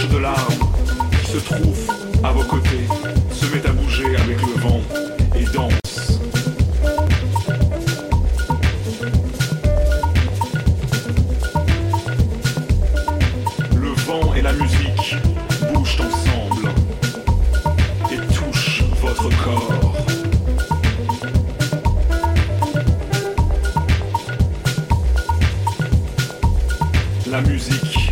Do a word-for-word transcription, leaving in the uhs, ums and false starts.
blanche de larmes qui se trouve à vos côtés se met à bouger avec le vent et danse. Le vent et la musique bougent ensemble et touchent votre corps. La musique